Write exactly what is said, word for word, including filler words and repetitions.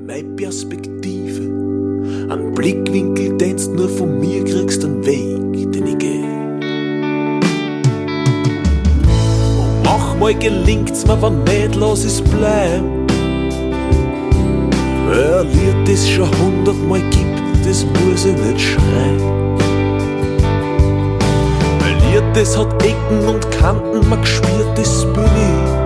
meine Perspektive. Ein Blickwinkel, den's nur von mir kriegst, einen Weg, den ich geh. Und manchmal gelingt's mir, wenn nicht, lass es bleiben. Weil ein Lied, das schon hundertmal gibt, das muss ich nicht schreien. Weil Lied, das hat Ecken und Kanten, man gespürt, das bin ich.